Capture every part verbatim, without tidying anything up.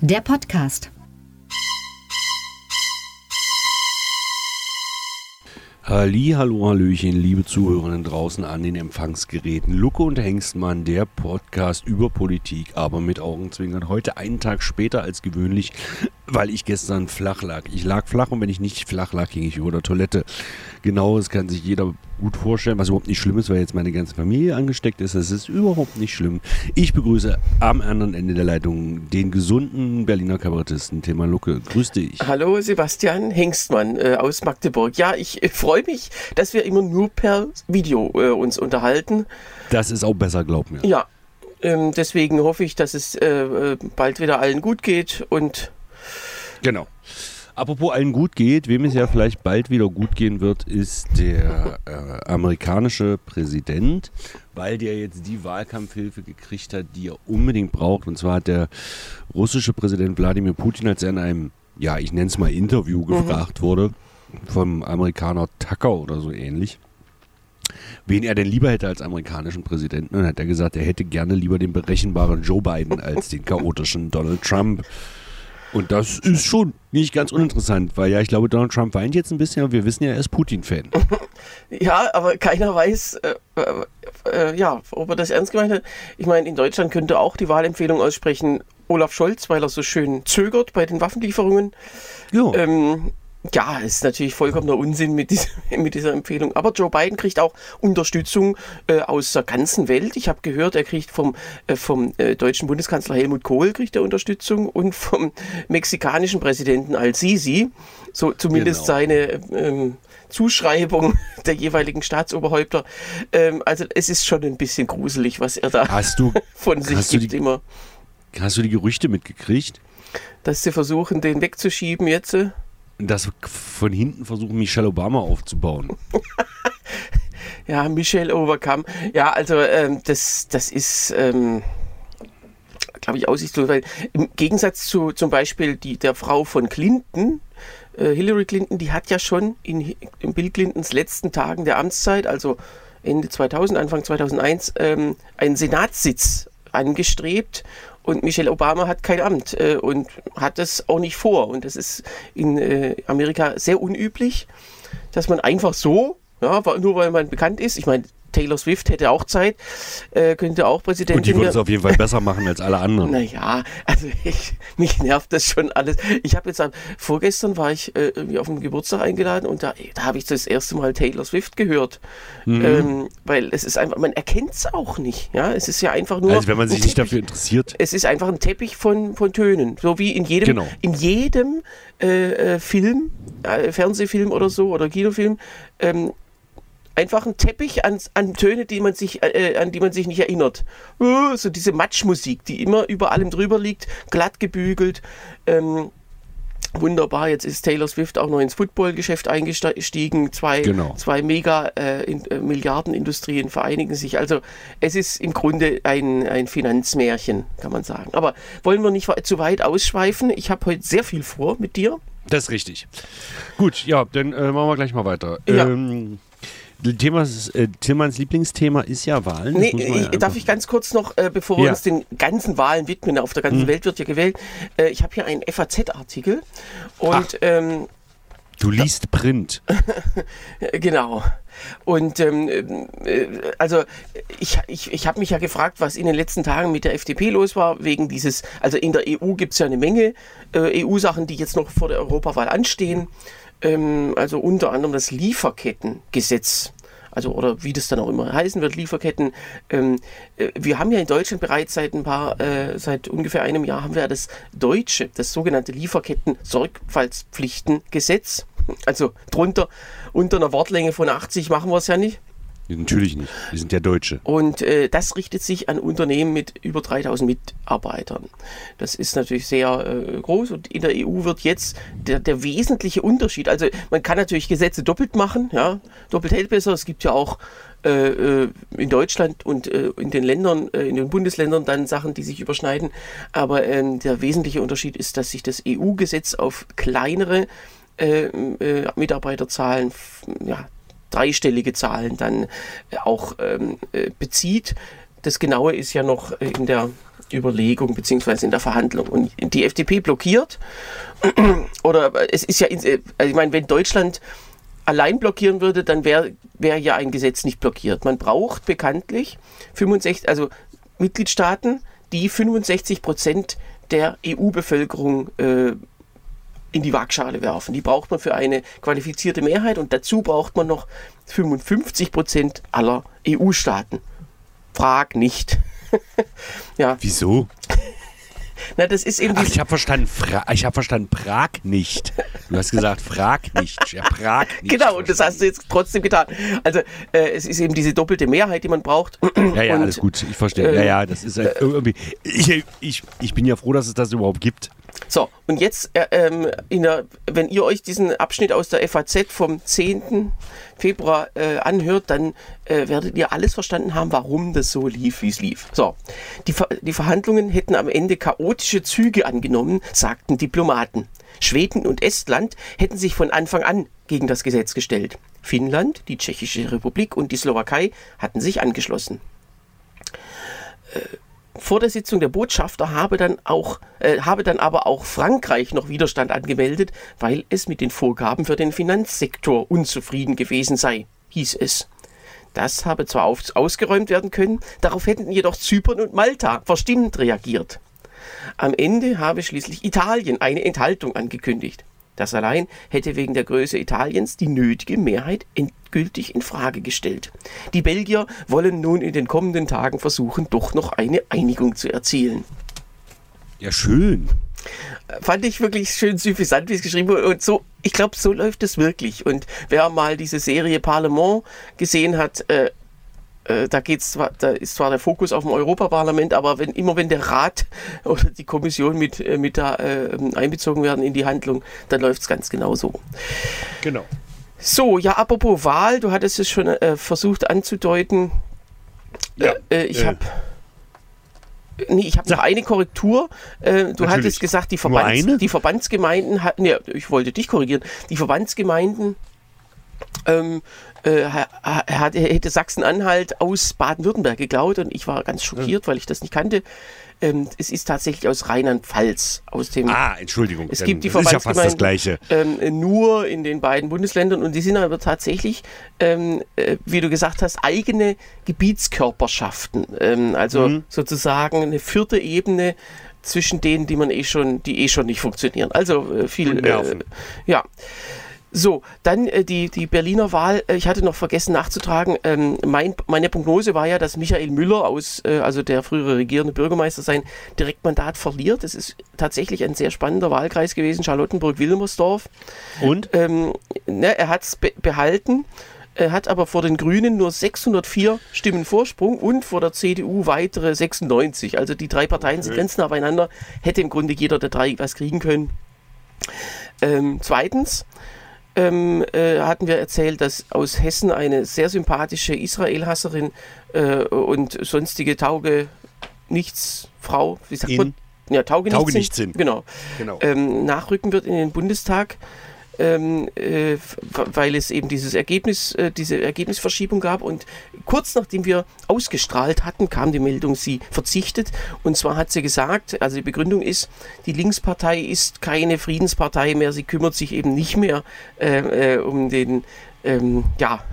der Podcast. Halli, hallo, hallöchen, liebe Zuhörerinnen draußen an den Empfangsgeräten. Lucke und Hengstmann, der Podcast über Politik, aber mit Augenzwinkern. Heute einen Tag später als gewöhnlich, weil ich gestern flach lag. Ich lag flach und wenn ich nicht flach lag, ging ich über der Toilette. Genau, das kann sich jeder gut vorstellen, was überhaupt nicht schlimm ist, weil jetzt meine ganze Familie angesteckt ist. Das ist überhaupt nicht schlimm. Ich begrüße am anderen Ende der Leitung den gesunden Berliner Kabarettisten Thema Lucke. Grüß dich. Hallo Sebastian Hengstmann äh, aus Magdeburg. Ja, ich äh, freue mich, dass wir immer nur per Video äh, uns unterhalten. Das ist auch besser, glaub mir. Ja, ähm, deswegen hoffe ich, dass es äh, bald wieder allen gut geht und... Genau. Apropos allen gut geht, wem es ja vielleicht bald wieder gut gehen wird, ist der äh, amerikanische Präsident, weil der jetzt die Wahlkampfhilfe gekriegt hat, die er unbedingt braucht. Und zwar hat der russische Präsident Wladimir Putin, als er in einem, ja, ich nenne es mal Interview gefragt mhm. wurde, vom Amerikaner Tucker oder so ähnlich, wen er denn lieber hätte als amerikanischen Präsidenten. Und dann hat er gesagt, er hätte gerne lieber den berechenbaren Joe Biden als den chaotischen Donald Trump. Und das ist schon nicht ganz uninteressant, weil ja, ich glaube, Donald Trump weint jetzt ein bisschen, aber wir wissen ja, er ist Putin-Fan. Ja, aber keiner weiß, äh, äh, ja, ob er das ernst gemeint hat. Ich meine, in Deutschland könnte auch die Wahlempfehlung aussprechen, Olaf Scholz, weil er so schön zögert bei den Waffenlieferungen. Ja. Ähm, Ja, ist natürlich vollkommener Unsinn mit dieser, mit dieser Empfehlung. Aber Joe Biden kriegt auch Unterstützung äh, aus der ganzen Welt. Ich habe gehört, er kriegt vom, äh, vom äh, deutschen Bundeskanzler Helmut Kohl kriegt er Unterstützung und vom mexikanischen Präsidenten Al-Sisi. So zumindest genau. seine ähm, Zuschreibung der jeweiligen Staatsoberhäupter. Ähm, also es ist schon ein bisschen gruselig, was er da hast du, von sich hast gibt du die, immer. Hast du die Gerüchte mitgekriegt? Dass sie versuchen, den wegzuschieben jetzt? Dass von hinten versuchen, Michelle Obama aufzubauen. Ja, Michelle Overcome. Ja, also ähm, das, das ist, ähm, glaube ich, aussichtslos, weil im Gegensatz zu zum Beispiel die, der Frau von Clinton, äh, Hillary Clinton, die hat ja schon in, in Bill Clintons letzten Tagen der Amtszeit, also Ende zweitausend, Anfang zweitausendeins, ähm, einen Senatssitz angestrebt. Und Michelle Obama hat kein Amt äh, und hat das auch nicht vor. Und das ist in äh, Amerika sehr unüblich, dass man einfach so, ja, nur weil man bekannt ist, ich meine, Taylor Swift hätte auch Zeit, äh, könnte auch Präsidentin Und die würde es auf jeden Fall besser machen als alle anderen. Naja, also ich, mich nervt das schon alles. Ich habe jetzt, vorgestern war ich äh, irgendwie auf einen Geburtstag eingeladen und da, da habe ich das erste Mal Taylor Swift gehört. Mhm. Ähm, weil es ist einfach, man erkennt es auch nicht. Ja, es ist ja einfach nur... Also wenn man sich nicht dafür interessiert. Es ist einfach ein Teppich von, von Tönen. So wie in jedem, genau. in jedem äh, Film, äh, Fernsehfilm oder so oder Kinofilm, ähm, einfach ein Teppich an, an Töne, die man sich, äh, an die man sich nicht erinnert. Uh, so diese Matschmusik, die immer über allem drüber liegt, glatt gebügelt. Ähm, wunderbar, jetzt ist Taylor Swift auch noch ins Footballgeschäft eingestiegen. Zwei, genau. zwei Mega äh, in, äh, Milliardenindustrien vereinigen sich. Also es ist im Grunde ein, ein Finanzmärchen, kann man sagen. Aber wollen wir nicht zu weit ausschweifen? Ich habe heute sehr viel vor mit dir. Das ist richtig. Gut, ja, dann äh, machen wir gleich mal weiter. Ja. Ähm, Thema, äh, Tillmanns Lieblingsthema ist ja Wahlen. Nee, ja darf ich ganz kurz noch, äh, bevor wir ja. uns den ganzen Wahlen widmen, auf der ganzen hm. Welt wird ja gewählt, äh, ich habe hier einen F A Z-Artikel und ähm, du liest Print. Genau. Und ähm, äh, also ich, ich, ich habe mich ja gefragt, was in den letzten Tagen mit der F D P los war, wegen dieses, also in der E U gibt es ja eine Menge äh, E U-Sachen, die jetzt noch vor der Europawahl anstehen. Also unter anderem das Lieferkettengesetz, also oder wie das dann auch immer heißen wird, Lieferketten. Ähm, wir haben ja in Deutschland bereits seit ein paar, äh, seit ungefähr einem Jahr haben wir ja das deutsche, das sogenannte Lieferketten-Sorgfaltspflichtengesetz. Also drunter, unter einer Wortlänge von achtzig machen wir es ja nicht. Natürlich nicht, wir sind ja Deutsche. Und äh, das richtet sich an Unternehmen mit über dreitausend Mitarbeitern. Das ist natürlich sehr äh, groß und in der E U wird jetzt der, der wesentliche Unterschied, also man kann natürlich Gesetze doppelt machen, ja, doppelt hält besser, es gibt ja auch äh, in Deutschland und äh, in den Ländern, äh, in den Bundesländern dann Sachen, die sich überschneiden, aber äh, der wesentliche Unterschied ist, dass sich das E U-Gesetz auf kleinere äh, äh, Mitarbeiterzahlen, ja, dreistellige Zahlen dann auch ähm, bezieht. Das Genaue ist ja noch in der, Überlegung beziehungsweise in der Verhandlung. Und die F D P blockiert, oder es ist ja, also ich meine, wenn Deutschland allein blockieren würde, dann wäre wär ja ein Gesetz nicht blockiert. Man braucht bekanntlich fünfundsechzig, also Mitgliedstaaten, die fünfundsechzig Prozent der E U-Bevölkerung äh, in die Waagschale werfen. Die braucht man für eine qualifizierte Mehrheit und dazu braucht man noch fünfundfünfzig Prozent aller E U-Staaten. Frag nicht. Ja. Wieso? Na, das ist eben Ach, ich habe verstanden, Fra- ich habe verstanden, Prag nicht. Du hast gesagt, frag nicht. Ja, Prag nicht. Genau, und das hast du jetzt trotzdem getan. Also äh, es ist eben diese doppelte Mehrheit, die man braucht. Ja, ja, und, alles gut, ich verstehe. Äh, ja, ja, das ist halt irgendwie. Ich, ich, ich bin ja froh, dass es das überhaupt gibt. So, und jetzt, äh, ähm, in der, wenn ihr euch diesen Abschnitt aus der F A Z vom zehnten Februar äh, anhört, dann äh, werdet ihr alles verstanden haben, warum das so lief, wie es lief. So, die, Ver- die Verhandlungen hätten am Ende chaotische Züge angenommen, sagten Diplomaten. Schweden und Estland hätten sich von Anfang an gegen das Gesetz gestellt. Finnland, die Tschechische Republik und die Slowakei hatten sich angeschlossen. Äh, Vor der Sitzung der Botschafter habe dann, auch, äh, habe dann aber auch Frankreich noch Widerstand angemeldet, weil es mit den Vorgaben für den Finanzsektor unzufrieden gewesen sei, hieß es. Das habe zwar auf, ausgeräumt werden können, darauf hätten jedoch Zypern und Malta verstimmt reagiert. Am Ende habe schließlich Italien eine Enthaltung angekündigt. Das allein hätte wegen der Größe Italiens die nötige Mehrheit endgültig in Frage gestellt. Die Belgier wollen nun in den kommenden Tagen versuchen, doch noch eine Einigung zu erzielen. Ja, schön. Fand ich wirklich schön suffisant, wie es geschrieben wurde. Und so, ich glaube, so läuft es wirklich. Und wer mal diese Serie Parlement gesehen hat, äh, äh, da geht's zwar, da ist zwar der Fokus auf dem Europaparlament, aber wenn immer wenn der Rat oder die Kommission mit, äh, mit da äh, einbezogen werden in die Handlung, dann läuft es ganz genau so. Genau. So, ja, apropos Wahl, du hattest es schon äh, versucht anzudeuten. Ja, äh, ich äh. habe Nee, ich habe noch eine Korrektur. Äh, du Natürlich. hattest gesagt, die, Nur Verbands, eine? die Verbandsgemeinden hatten, ja, ich wollte dich korrigieren, die Verbandsgemeinden ähm, äh, hat, hätte Sachsen-Anhalt aus Baden-Württemberg geklaut und ich war ganz schockiert, weil ich das nicht kannte. Ähm, es ist tatsächlich aus Rheinland-Pfalz. Aus dem, Ah, Entschuldigung. es dann- gibt die das ist ja fast das Verbandsgemeinden Gleiche. ähm, nur in den beiden Bundesländern und die sind aber tatsächlich, ähm, äh, wie du gesagt hast, eigene Gebietskörperschaften. Ähm, also Mhm. sozusagen eine vierte Ebene zwischen denen, die man eh schon, die eh schon nicht funktionieren. Also äh, viel Und nerven. Äh, ja. So, dann äh, die, die Berliner Wahl. Äh, ich hatte noch vergessen nachzutragen, ähm, mein, meine Prognose war ja, dass Michael Müller, aus, äh, also der frühere regierende Bürgermeister, sein Direktmandat verliert. Das ist tatsächlich ein sehr spannender Wahlkreis gewesen, Charlottenburg-Wilmersdorf. Und? Ähm, ne, er hat es be- behalten, er hat aber vor den Grünen nur sechshundertvier Stimmen Vorsprung und vor der C D U weitere sechsundneunzig. Also die drei Parteien sind Okay. ganz nah beieinander. Hätte im Grunde jeder der drei was kriegen können. Ähm, zweitens ähm, äh, hatten wir erzählt, dass aus Hessen eine sehr sympathische Israel-Hasserin äh, und sonstige Tauge nichts Frau, wie sagt In? man? Ja, Tauge, Taugenichtsinn. Genau. Genau. Ähm, nachrücken wird in den Bundestag, ähm, äh, f- weil es eben dieses Ergebnis, äh, diese Ergebnisverschiebung gab. Und kurz nachdem wir ausgestrahlt hatten, kam die Meldung, sie verzichtet. Und zwar hat sie gesagt, also die Begründung ist, die Linkspartei ist keine Friedenspartei mehr. Sie kümmert sich eben nicht mehr äh, äh, um den Ähm, ja,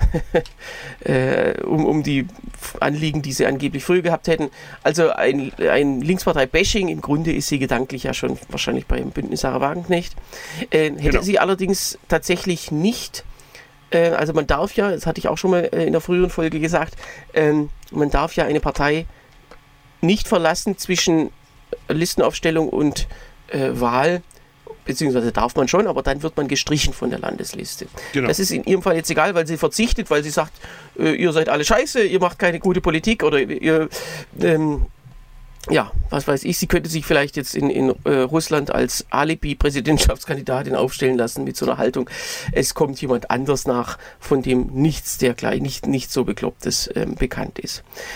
äh, um, um die Anliegen, die sie angeblich früher gehabt hätten. Also ein, ein Linkspartei-Bashing, im Grunde ist sie gedanklich ja schon wahrscheinlich beim Bündnis Sarah Wagenknecht. Äh, hätte Genau. sie allerdings tatsächlich nicht, äh, also man darf ja, das hatte ich auch schon mal äh, in der früheren Folge gesagt, ähm, man darf ja eine Partei nicht verlassen zwischen Listenaufstellung und äh, Wahl, beziehungsweise darf man schon, aber dann wird man gestrichen von der Landesliste. Genau. Das ist in ihrem Fall jetzt egal, weil sie verzichtet, weil sie sagt, äh, ihr seid alle scheiße, ihr macht keine gute Politik oder ihr, ähm, ja, was weiß ich, sie könnte sich vielleicht jetzt in, in äh, Russland als Alibi-Präsidentschaftskandidatin aufstellen lassen mit so einer Haltung, es kommt jemand anders nach, von dem nichts dergleichen, nicht, nicht so Beklopptes ähm, bekannt ist.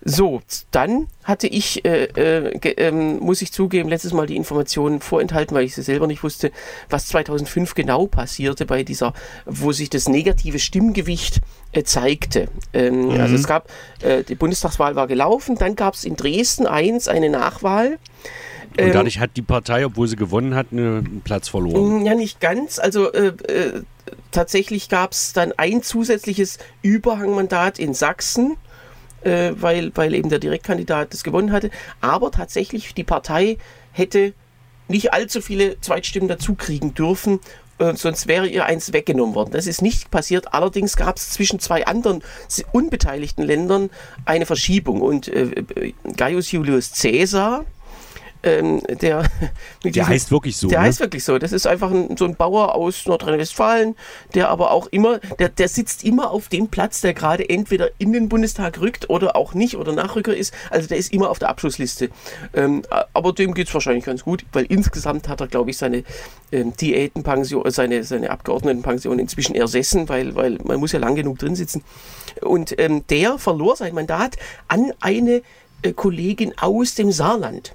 So, dann hatte ich, äh, äh, ge, äh, muss ich zugeben, letztes Mal die Informationen vorenthalten, weil ich sie selber nicht wusste, was zweitausendfünf genau passierte bei dieser, wo sich das negative Stimmgewicht äh, zeigte. Ähm, mhm. Also es gab, äh, die Bundestagswahl war gelaufen, dann gab es in Dresden eins eine Nachwahl. Und dadurch hat die Partei, obwohl sie gewonnen hat, einen Platz verloren. Ja, nicht ganz. Also äh, äh, tatsächlich gab es dann ein zusätzliches Überhangmandat in Sachsen, äh, weil, weil eben der Direktkandidat das gewonnen hatte. Aber tatsächlich, die Partei hätte nicht allzu viele Zweitstimmen dazu kriegen dürfen, äh, sonst wäre ihr eins weggenommen worden. Das ist nicht passiert. Allerdings gab es zwischen zwei anderen unbeteiligten Ländern eine Verschiebung. Und äh, Gaius Julius Caesar, Ähm, der, der diesem, heißt wirklich so. Der ne? heißt wirklich so. Das ist einfach ein, so ein Bauer aus Nordrhein-Westfalen, der aber auch immer, der, der sitzt immer auf dem Platz, der gerade entweder in den Bundestag rückt oder auch nicht oder Nachrücker ist. Also der ist immer auf der Abschlussliste. Ähm, aber dem geht es wahrscheinlich ganz gut, weil insgesamt hat er, glaube ich, seine ähm, Diätenpension, seine, seine Abgeordnetenpension inzwischen ersessen, weil, weil man muss ja lang genug drin sitzen. Und ähm, der verlor sein Mandat an eine äh, Kollegin aus dem Saarland.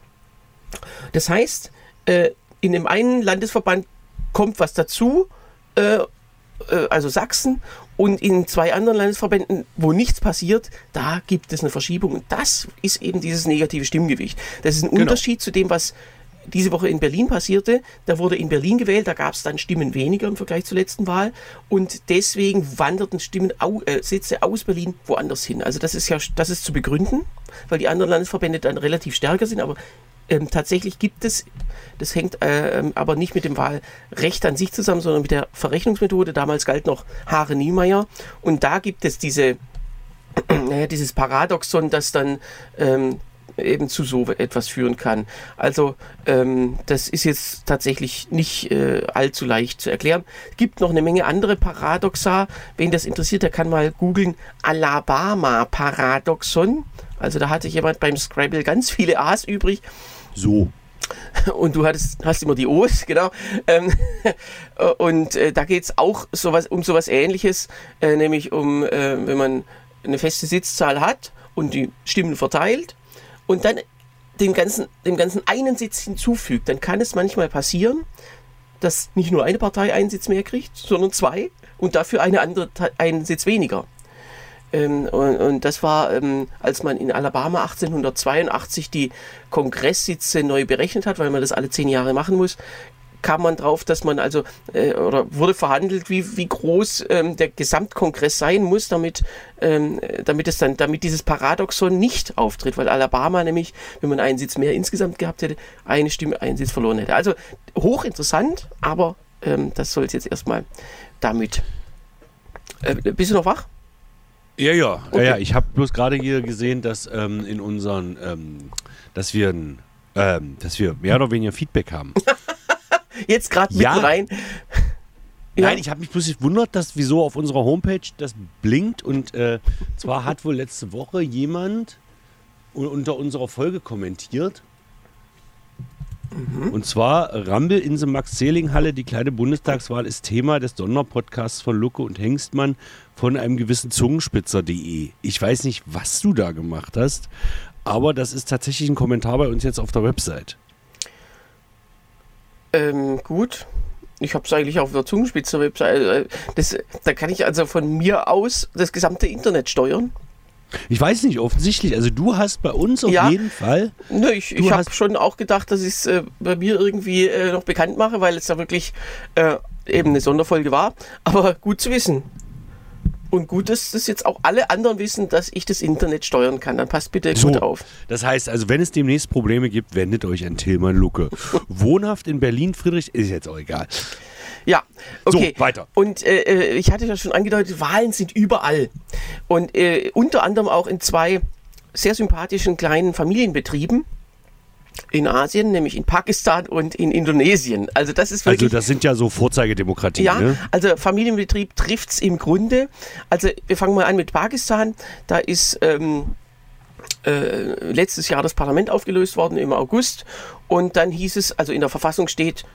Das heißt, äh, in dem einen Landesverband kommt was dazu, äh, äh, also Sachsen, und in zwei anderen Landesverbänden, wo nichts passiert, da gibt es eine Verschiebung. Und das ist eben dieses negative Stimmgewicht. Das ist ein genau. Unterschied zu dem, was diese Woche in Berlin passierte. Da wurde in Berlin gewählt, da gab es dann Stimmen weniger im Vergleich zur letzten Wahl. Und deswegen wanderten Stimmen, au, äh, Sitze aus Berlin woanders hin. Also das ist ja das ist zu begründen, weil die anderen Landesverbände dann relativ stärker sind, aber Ähm, tatsächlich gibt es, das hängt äh, aber nicht mit dem Wahlrecht an sich zusammen, sondern mit der Verrechnungsmethode. Damals galt noch Hare-Niemeyer. Und da gibt es diese, naja, dieses Paradoxon, das dann ähm, eben zu so etwas führen kann. Also ähm, das ist jetzt tatsächlich nicht äh, allzu leicht zu erklären. Es gibt noch eine Menge andere Paradoxa. Wen das interessiert, der kann mal googeln Alabama-Paradoxon. Also da hatte jemand beim Scrabble ganz viele A's übrig. So. Und du hattest, hast immer die O's, genau. Ähm, und äh, da geht es auch sowas, um sowas Ähnliches, äh, nämlich um, äh, wenn man eine feste Sitzzahl hat und die Stimmen verteilt und dann dem ganzen, dem ganzen einen Sitz hinzufügt, dann kann es manchmal passieren, dass nicht nur eine Partei einen Sitz mehr kriegt, sondern zwei und dafür eine andere einen Sitz weniger. Ähm, und, und das war, ähm, als man in Alabama achtzehnhundertzweiundachtzig die Kongresssitze neu berechnet hat, weil man das alle zehn Jahre machen muss, kam man drauf, dass man also, äh, oder wurde verhandelt, wie, wie groß ähm, der Gesamtkongress sein muss, damit, ähm, damit es dann, damit dieses Paradoxon nicht auftritt, weil Alabama nämlich, wenn man einen Sitz mehr insgesamt gehabt hätte, eine Stimme, einen Sitz verloren hätte. Also hochinteressant, aber ähm, das soll es jetzt erstmal damit. Äh, bist du noch wach? Ja, ja, okay. ja, ja. Ich habe bloß gerade hier gesehen, dass ähm, in unseren, ähm, dass wir, ähm, dass wir mehr oder weniger Feedback haben. Jetzt gerade ja. mitten rein. Ja. Nein, ich habe mich bloß gewundert, dass wieso auf unserer Homepage das blinkt und äh, zwar hat wohl letzte Woche jemand unter unserer Folge kommentiert. Mhm. Und zwar Rambel in der Max-Zehling-Halle, die kleine Bundestagswahl ist Thema des Sonderpodcasts von Lucke und Hengstmann von einem gewissen Zungenspitzer punkt de. Ich weiß nicht, was du da gemacht hast, aber das ist tatsächlich ein Kommentar bei uns jetzt auf der Website. Ähm, gut. Ich habe es eigentlich auf der Zungenspitzer-Website. Das, da kann ich also von mir aus das gesamte Internet steuern. Ich weiß nicht, offensichtlich. Also du hast bei uns auf ja, jeden Fall... Nö, ich, ich habe schon auch gedacht, dass ich es äh, bei mir irgendwie äh, noch bekannt mache, weil es da wirklich äh, eben eine Sonderfolge war. Aber gut zu wissen. Und gut, dass das jetzt auch alle anderen wissen, dass ich das Internet steuern kann. Dann passt bitte so, gut auf. Das heißt, also wenn es demnächst Probleme gibt, wendet euch an Tilman Lucke. Wohnhaft in Berlin, Friedrich, ist jetzt auch egal. Ja, okay. So, weiter. Und äh, ich hatte ja schon angedeutet, Wahlen sind überall. Und äh, unter anderem auch in zwei sehr sympathischen kleinen Familienbetrieben in Asien, nämlich in Pakistan und in Indonesien. Also das ist wirklich... Also das sind ja so Vorzeigedemokratien, ja, ne? Also Familienbetrieb trifft es im Grunde. Also wir fangen mal an mit Pakistan. Da ist... Ähm, Äh, letztes Jahr das Parlament aufgelöst worden im August und dann hieß es, also in der Verfassung steht,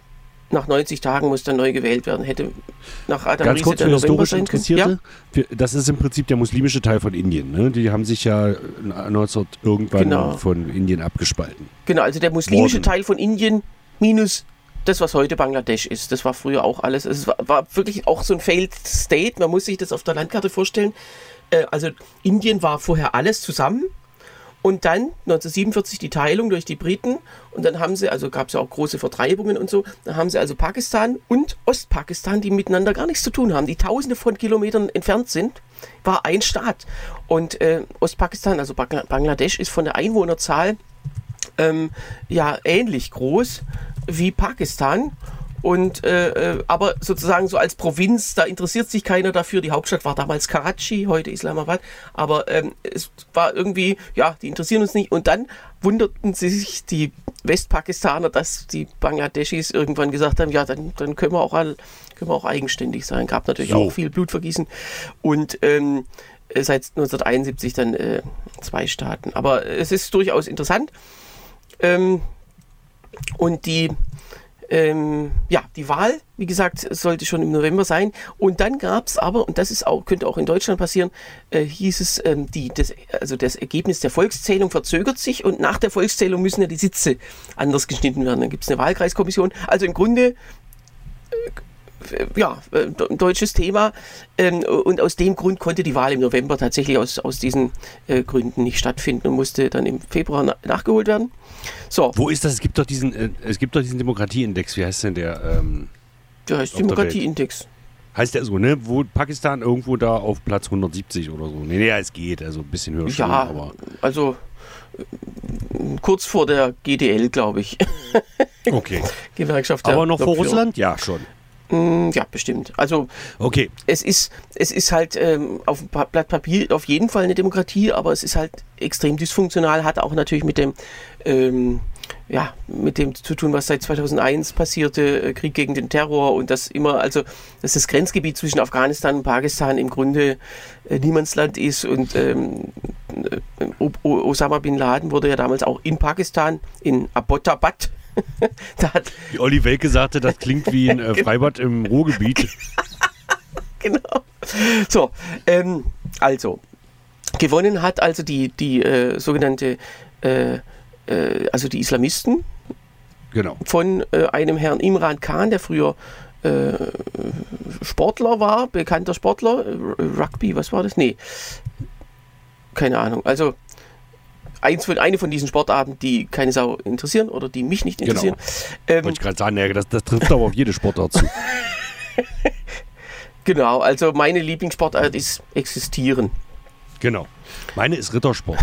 nach neunzig Tagen muss dann neu gewählt werden. Hätte nach Adam Ganz Riese kurz der für November historisch sein können. Interessierte, ja? Das ist im Prinzip der muslimische Teil von Indien. Ne? Die haben sich ja neunzehn irgendwann Genau. von Indien abgespalten. Genau, also der muslimische Worden. Teil von Indien minus das, was heute Bangladesch ist. Das war früher auch alles. Es war, war wirklich auch so ein Failed State. Man muss sich das auf der Landkarte vorstellen. Äh, also Indien war vorher alles zusammen. Und dann neunzehnhundertsiebenundvierzig die Teilung durch die Briten und dann haben sie, also gab es ja auch große Vertreibungen und so, dann haben sie also Pakistan und Ostpakistan, die miteinander gar nichts zu tun haben, die tausende von Kilometern entfernt sind, war ein Staat. Und äh, Ostpakistan, also Bangladesch, ist von der Einwohnerzahl ähm, ja ähnlich groß wie Pakistan. Und äh, aber sozusagen so als Provinz, da interessiert sich keiner dafür. Die Hauptstadt war damals Karachi, heute Islamabad. Aber ähm, es war irgendwie, ja, die interessieren uns nicht. Und dann wunderten sich die Westpakistaner, dass die Bangladeschis irgendwann gesagt haben, ja, dann, dann können wir auch all, können wir auch eigenständig sein. Gab natürlich so. auch viel Blutvergießen. Und ähm, seit neunzehnhunderteinundsiebzig dann äh, zwei Staaten. Aber es ist durchaus interessant. Ähm, und die Ähm, ja, die Wahl, wie gesagt, sollte schon im November sein. Und dann gab es aber, und das ist auch, könnte auch in Deutschland passieren, äh, hieß es, ähm, die, das, also das Ergebnis der Volkszählung verzögert sich und nach der Volkszählung müssen ja die Sitze anders geschnitten werden. Dann gibt es eine Wahlkreiskommission. Also im Grunde äh, ja, äh, ein deutsches Thema. Ähm, und aus dem Grund konnte die Wahl im November tatsächlich aus, aus diesen äh, Gründen nicht stattfinden und musste dann im Februar na- nachgeholt werden. So. Wo ist das? Es gibt doch diesen, äh, es gibt doch diesen Demokratieindex. Wie heißt denn der? Ähm, Der heißt auf der Demokratieindex. heißt der so, ne? Wo Pakistan irgendwo da auf Platz hundertsiebzig oder so. Nee, nee, es geht. Also ein bisschen höher schon, Ja, aber. also äh, kurz vor der G D L, glaube ich. Okay. Gewerkschaft der Aber noch vor Lokführer. Russland? Ja, schon. Mm, Ja, bestimmt. Also Okay. es ist, es ist halt ähm, auf dem Pa- Blatt Papier auf jeden Fall eine Demokratie, aber es ist halt extrem dysfunktional, hat auch natürlich mit dem ähm, ja, mit dem zu tun, was seit zweitausendeins passierte, äh, Krieg gegen den Terror und das immer, also dass das Grenzgebiet zwischen Afghanistan und Pakistan im Grunde äh, Niemandsland ist und ähm, äh, O- O- Osama Bin Laden wurde ja damals auch in Pakistan, in Abbottabad, da hat Wie Olli Welke sagte, das klingt wie ein äh, Freibad im Ruhrgebiet. genau. So, ähm, also, gewonnen hat also die, die äh, sogenannte, äh, äh, also die Islamisten Genau. von äh, einem Herrn Imran Khan, der früher äh, Sportler war, bekannter Sportler, äh, Rugby, was war das? Nee, keine Ahnung. Also, eins von, eine von diesen Sportarten, die keine Sau interessieren oder die mich nicht interessieren. Ähm, Wollte ich gerade sagen, ja, das, das trifft aber auf jede Sportart zu. genau, also meine Lieblingssportart ist Existieren. Genau. Meine ist Rittersport.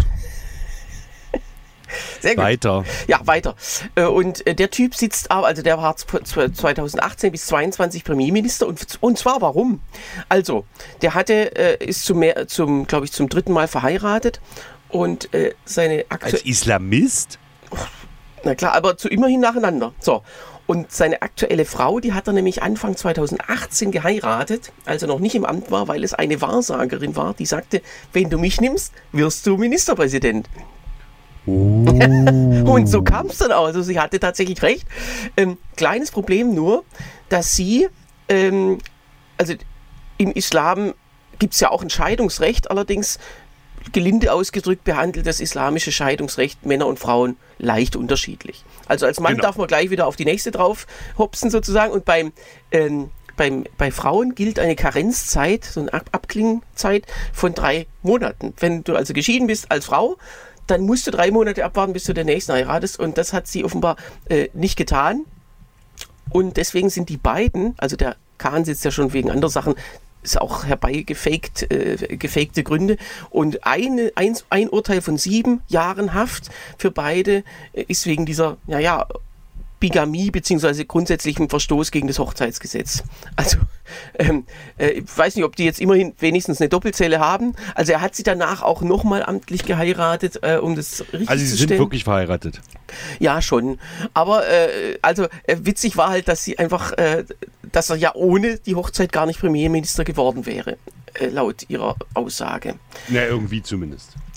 Sehr gut. Weiter. Ja, weiter. Äh, Und äh, der Typ sitzt aber, also der war zweitausendachtzehn bis zweiundzwanzig Premierminister und, und zwar warum? Also, der hatte, äh, ist zum, mehr- zum glaube ich, zum dritten Mal verheiratet und äh, seine aktuelle, Als Islamist? na klar, aber zu immerhin nacheinander. So. Und seine aktuelle Frau, die hat er nämlich Anfang zweitausendachtzehn geheiratet, als er noch nicht im Amt war, weil es eine Wahrsagerin war, die sagte, wenn du mich nimmst, wirst du Ministerpräsident. Oh. Und so kam es dann auch. Also sie hatte tatsächlich recht. Ähm, kleines Problem nur, dass sie, ähm, also im Islam gibt es ja auch ein Scheidungsrecht, allerdings gelinde ausgedrückt behandelt das islamische Scheidungsrecht Männer und Frauen leicht unterschiedlich. Also als Mann Genau. darf man gleich wieder auf die nächste drauf hopsen sozusagen und beim, ähm, beim, bei Frauen gilt eine Karenzzeit, so eine Ab- Abklingzeit von drei Monaten. Wenn du also geschieden bist als Frau, dann musst du drei Monate abwarten, bis du den nächsten heiratest und das hat sie offenbar äh, nicht getan und deswegen sind die beiden, also der Khan sitzt ja schon wegen anderer Sachen, ist auch herbeigefaked, äh, gefakte Gründe und eine, ein, ein Urteil von sieben Jahren Haft für beide äh, ist wegen dieser, naja, Bigamie beziehungsweise grundsätzlichen Verstoß gegen das Hochzeitsgesetz. Also ähm, äh, ich weiß nicht, ob die jetzt immerhin wenigstens eine Doppelzelle haben. Also er hat sie danach auch nochmal amtlich geheiratet, äh, um das richtig Also sie zu sind stellen. wirklich verheiratet. Ja, schon. Aber äh, also äh, witzig war halt, dass sie einfach, äh, dass er ja ohne die Hochzeit gar nicht Premierminister geworden wäre, äh, laut ihrer Aussage. Na, irgendwie zumindest.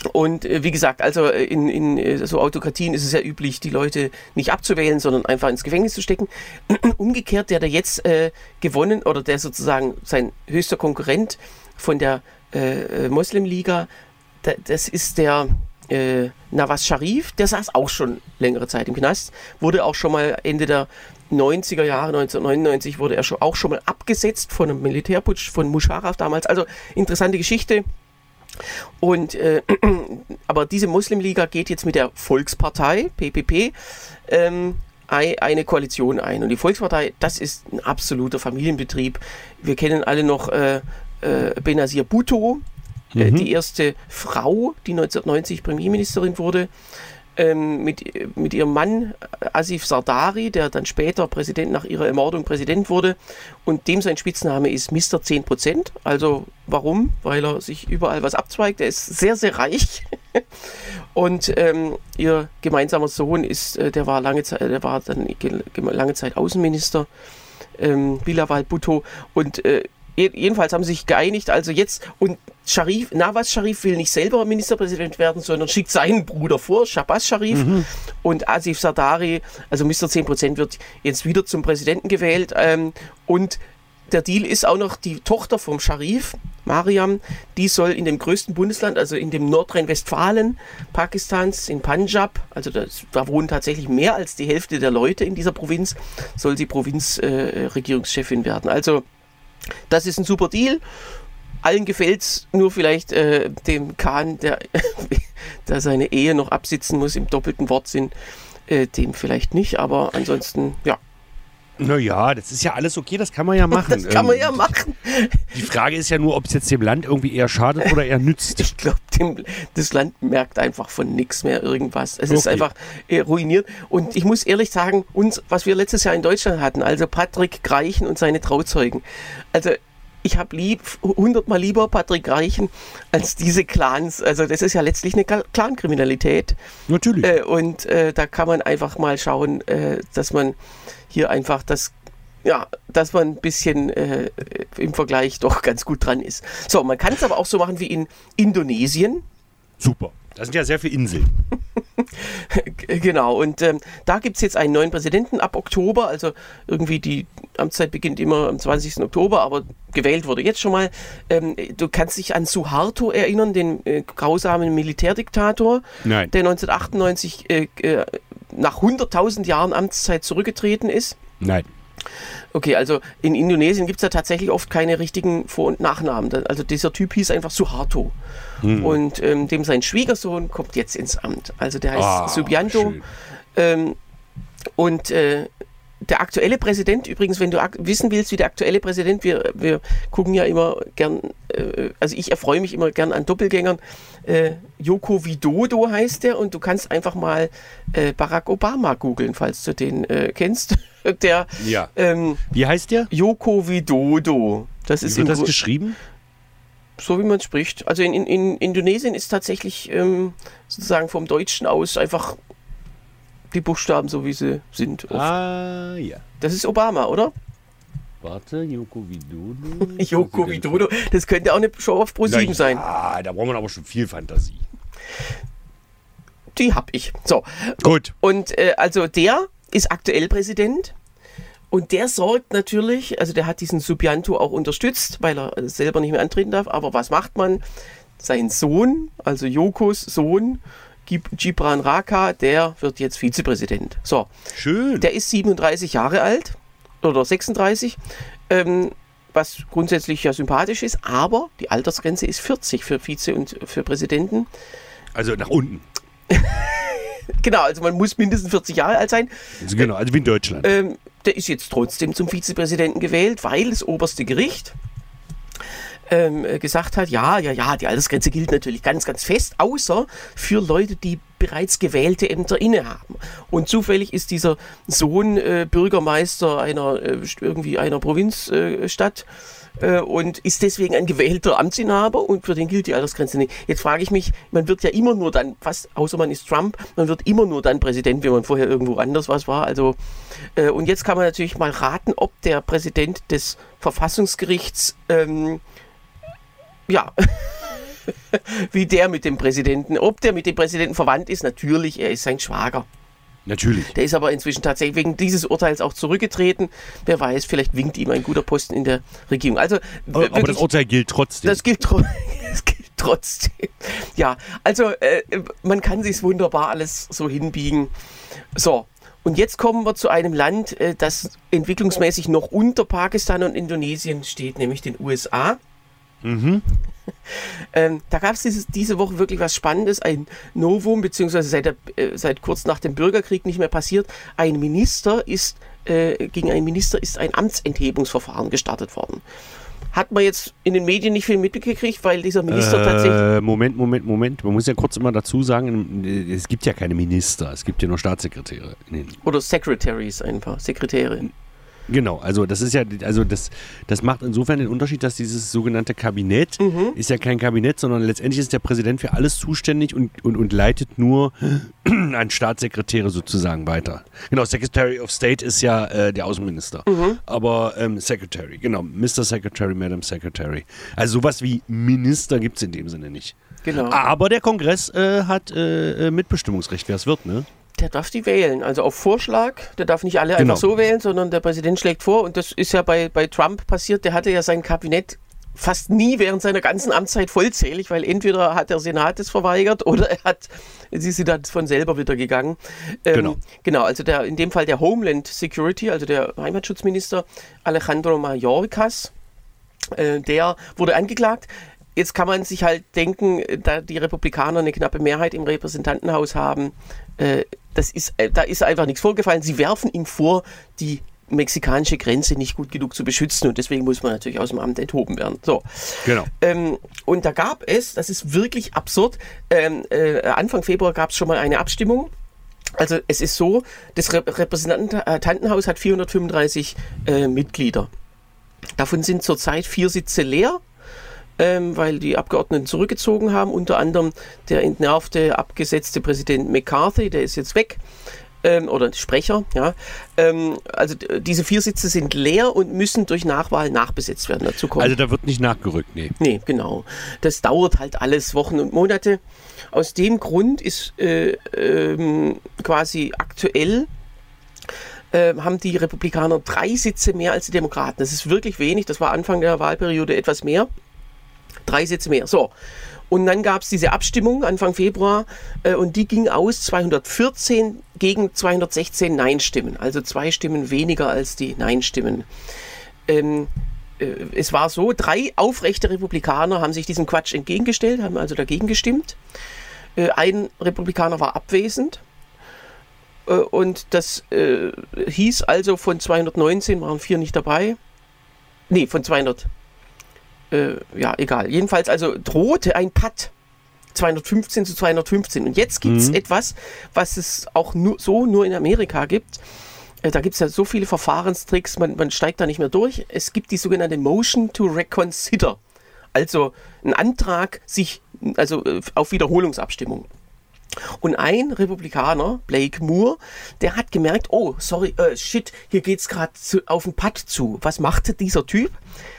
Und äh, wie gesagt, also in, in so Autokratien ist es ja üblich, die Leute nicht abzuwählen, sondern einfach ins Gefängnis zu stecken. Umgekehrt, der, der jetzt äh, gewonnen, oder der sozusagen sein höchster Konkurrent von der äh, Moslem-Liga, da, das ist der äh, Nawaz Sharif, der saß auch schon längere Zeit im Knast, wurde auch schon mal Ende der neunziger Jahre, neunzehnhundertneunundneunzig, wurde er schon, auch schon mal abgesetzt von einem Militärputsch von Musharraf damals. Also interessante Geschichte. Und äh, aber diese Muslimliga geht jetzt mit der Volkspartei, P P P, ähm, eine Koalition ein. Und die Volkspartei, das ist ein absoluter Familienbetrieb. Wir kennen alle noch äh, äh, Benazir Bhutto, mhm. äh, die erste Frau, die neunzehnhundertneunzig Premierministerin wurde, ähm, mit, mit ihrem Mann Asif Zardari, der dann später Präsident, nach ihrer Ermordung Präsident wurde. Und dem sein Spitzname ist Mister zehn Prozent. Also warum? Weil er sich überall was abzweigt. Er ist sehr, sehr reich. Und ähm, ihr gemeinsamer Sohn ist, äh, der war lange Zeit, der war dann lange Zeit Außenminister, ähm, Bilawal Bhutto. Und äh, jedenfalls haben sie sich geeinigt, also jetzt, und Sharif, Nawaz Sharif will nicht selber Ministerpräsident werden, sondern schickt seinen Bruder vor, Shahbaz Sharif, mhm. und Asif Zardari, also Mister zehn Prozent, wird jetzt wieder zum Präsidenten gewählt, ähm, und der Deal ist auch noch, die Tochter vom Sharif, Mariam, die soll in dem größten Bundesland, also in dem Nordrhein-Westfalen Pakistans, in Punjab, also das, da wohnen tatsächlich mehr als die Hälfte der Leute in dieser Provinz, soll sie Provinzregierungschefin äh, werden. Also das ist ein super Deal. Allen gefällt es, nur vielleicht äh, dem Khan, der, der seine Ehe noch absitzen muss im doppelten Wortsinn, äh, dem vielleicht nicht, aber ansonsten, ja. Naja, das ist ja alles okay, das kann man ja machen. Das kann man ja machen. Die Frage ist ja nur, ob es jetzt dem Land irgendwie eher schadet oder eher nützt. Ich glaube, das Land merkt einfach von nichts mehr irgendwas. Es okay. ist einfach äh, ruiniert. Und ich muss ehrlich sagen, uns, was wir letztes Jahr in Deutschland hatten, also Patrick Greichen und seine Trauzeugen, also ich habe lieb, hundertmal lieber Patrick Reichen als diese Clans. Also das ist ja letztlich eine Clankriminalität. Natürlich. Äh, und äh, da kann man einfach mal schauen, äh, dass man hier einfach das, ja, dass man ein bisschen äh, im Vergleich doch ganz gut dran ist. So, man kann es aber auch so machen wie in Indonesien. Super. Da sind ja sehr viele Inseln. Genau, und ähm, da gibt es jetzt einen neuen Präsidenten ab Oktober, also irgendwie die Amtszeit beginnt immer am zwanzigsten Oktober, aber gewählt wurde jetzt schon mal. Ähm, du kannst dich an Suharto erinnern, den äh, grausamen Militärdiktator, Nein. der neunzehnhundertachtundneunzig äh, äh, nach hunderttausend Jahren Amtszeit zurückgetreten ist. Nein. Okay, also in Indonesien gibt es ja tatsächlich oft keine richtigen Vor- und Nachnamen. Also dieser Typ hieß einfach Suharto. Hm. Und ähm, dem sein Schwiegersohn kommt jetzt ins Amt. Also der heißt ah, Subianto. Ähm, und äh, der aktuelle Präsident, übrigens, wenn du ak- wissen willst, wie der aktuelle Präsident, wir, wir gucken ja immer gern, äh, also ich erfreue mich immer gern an Doppelgängern. Äh, Joko Widodo heißt der, und du kannst einfach mal äh, Barack Obama googeln, falls du den äh, kennst. Der, ja. Ähm, wie heißt der? Joko Widodo. Das ist wie wird das Gru- geschrieben? So wie man es spricht. Also in, in, in Indonesien ist tatsächlich ähm, sozusagen vom Deutschen aus einfach die Buchstaben so, wie sie sind. Oft. Ah, ja. Das ist Obama, oder? Warte, Joko Widodo. Joko Widodo. Das könnte auch eine Show auf Pro sieben sein. Ah, da braucht man aber schon viel Fantasie. Die hab ich. So. Gut. Und äh, also der ist aktuell Präsident. Und der sorgt natürlich, also der hat diesen Subianto auch unterstützt, weil er selber nicht mehr antreten darf. Aber was macht man? Sein Sohn, also Jokos Sohn, Gibran Raka, der wird jetzt Vizepräsident. So. Schön. Der ist siebenunddreißig Jahre alt oder sechsunddreißig, ähm, was grundsätzlich ja sympathisch ist. Aber die Altersgrenze ist vierzig für Vize und für Präsidenten. Also nach unten. Genau, also man muss mindestens vierzig Jahre alt sein. Also genau, also wie in Deutschland. Ähm, der ist jetzt trotzdem zum Vizepräsidenten gewählt, weil das oberste Gericht ähm, gesagt hat, ja, ja, ja, die Altersgrenze gilt natürlich ganz, ganz fest, außer für Leute, die bereits gewählte Ämter innehaben. Und zufällig ist dieser Sohn äh, Bürgermeister einer äh, irgendwie einer Provinzstadt äh, und ist deswegen ein gewählter Amtsinhaber, und für den gilt die Altersgrenze nicht. Jetzt frage ich mich, man wird ja immer nur dann, fast außer man ist Trump, man wird immer nur dann Präsident, wenn man vorher irgendwo anders was war. Also äh, und jetzt kann man natürlich mal raten, ob der Präsident des Verfassungsgerichts ähm, ja wie der mit dem Präsidenten. Ob der mit dem Präsidenten verwandt ist, natürlich, er ist sein Schwager. Natürlich. Der ist aber inzwischen tatsächlich wegen dieses Urteils auch zurückgetreten. Wer weiß, vielleicht winkt ihm ein guter Posten in der Regierung. Also, aber, wirklich, aber das Urteil gilt trotzdem. Das gilt, tro- das gilt trotzdem. Ja, also äh, man kann sich wunderbar alles so hinbiegen. So, und jetzt kommen wir zu einem Land, äh, das entwicklungsmäßig noch unter Pakistan und Indonesien steht, nämlich den U S A. Mhm. Ähm, da gab es diese Woche wirklich was Spannendes, ein Novum, beziehungsweise seit, der, äh, seit kurz nach dem Bürgerkrieg nicht mehr passiert. Ein Minister ist, äh, gegen einen Minister ist ein Amtsenthebungsverfahren gestartet worden. Hat man jetzt in den Medien nicht viel mitgekriegt, weil dieser Minister äh, tatsächlich... Moment, Moment, Moment. Man muss ja kurz immer dazu sagen, es gibt ja keine Minister, es gibt ja nur Staatssekretäre. Oder Secretaries einfach, Sekretärin. Genau, also das ist ja, also das, das macht insofern den Unterschied, dass dieses sogenannte Kabinett mhm. ist ja kein Kabinett, sondern letztendlich ist der Präsident für alles zuständig und, und, und leitet nur an Staatssekretäre sozusagen weiter. Genau, Secretary of State ist ja äh, der Außenminister, mhm. aber ähm, Secretary, genau, Mister Secretary, Madam Secretary. Also sowas wie Minister gibt es in dem Sinne nicht. Genau. Aber der Kongress äh, hat äh, Mitbestimmungsrecht, wer es wird, ne? Der darf die wählen, also auf Vorschlag. Der darf nicht alle genau. einfach so wählen, sondern der Präsident schlägt vor. Und das ist ja bei, bei Trump passiert. Der hatte ja sein Kabinett fast nie während seiner ganzen Amtszeit vollzählig, weil entweder hat der Senat es verweigert oder er hat, sie sind dann von selber wieder gegangen. Ähm, genau. Genau, also der, in dem Fall der Homeland Security, also der Heimatschutzminister Alejandro Mayorkas, äh, der wurde angeklagt. Jetzt kann man sich halt denken, da die Republikaner eine knappe Mehrheit im Repräsentantenhaus haben, äh, das ist, äh, da ist einfach nichts vorgefallen. Sie werfen ihm vor, die mexikanische Grenze nicht gut genug zu beschützen und deswegen muss man natürlich aus dem Amt enthoben werden. So. Genau. Ähm, und da gab es, das ist wirklich absurd, ähm, äh, Anfang Februar gab es schon mal eine Abstimmung. Also es ist so, das Re- Repräsentantenhaus hat vierhundertfünfunddreißig äh, Mitglieder. Davon sind zurzeit vier Sitze leer. Ähm, weil die Abgeordneten zurückgezogen haben, unter anderem der entnervte, abgesetzte Präsident McCarthy, der ist jetzt weg, ähm, oder Sprecher, ja. Ähm, also d- diese vier Sitze sind leer und müssen durch Nachwahl nachbesetzt werden. Dazu kommt. Also da wird nicht nachgerückt, nee. Nee, genau. Das dauert halt alles Wochen und Monate. Aus dem Grund ist äh, ähm, quasi aktuell äh, haben die Republikaner drei Sitze mehr als die Demokraten. Das ist wirklich wenig, das war Anfang der Wahlperiode etwas mehr. Drei Sitze mehr. So. Und dann gab es diese Abstimmung Anfang Februar äh, und die ging aus zweihundertvierzehn gegen zweihundertsechzehn Nein-Stimmen. Also zwei Stimmen weniger als die Nein-Stimmen. Ähm, äh, es war so, drei aufrechte Republikaner haben sich diesem Quatsch entgegengestellt, haben also dagegen gestimmt. Äh, ein Republikaner war abwesend. Äh, und das äh, hieß also, von zweihundertneunzehn waren vier nicht dabei. Nee, von zweihundert. Äh, ja, egal. Jedenfalls also drohte ein Patt. zweihundertfünfzehn zu zweihundertfünfzehn. Und jetzt gibt es mhm. etwas, was es auch nur, so nur in Amerika gibt. Äh, da gibt es ja so viele Verfahrenstricks, man, man steigt da nicht mehr durch. Es gibt die sogenannte Motion to Reconsider. Also ein Antrag sich, also äh, auf Wiederholungsabstimmung. Und ein Republikaner, Blake Moore, der hat gemerkt, oh, sorry, äh, shit, hier geht's gerade auf den Patt zu. Was machte dieser Typ?